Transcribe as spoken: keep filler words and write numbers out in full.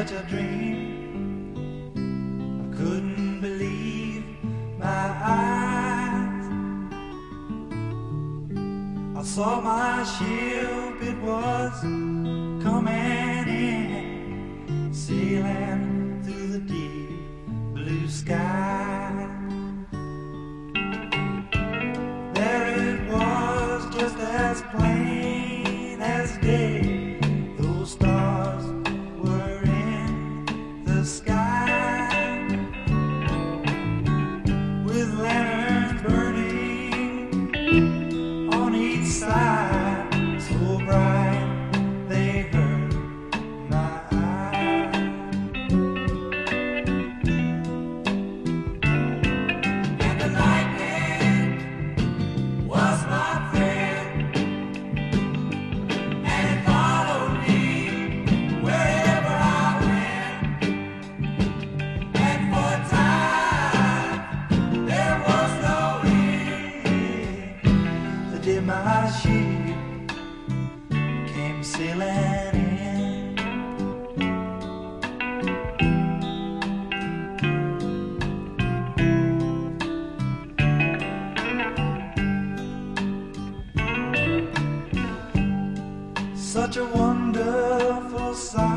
such a dream. I couldn't believe my eyes. I saw my ship, it was coming in, sailing through the deep blue sky. There it was, just as plain as day. Those stars were in the sky, with lanterns burning on each side, so bright they hurt my eyes. And the lightning was my friend, and it followed me wherever I went. And for a time there was no end. The day my ship came sailing in, such a wonderful sight.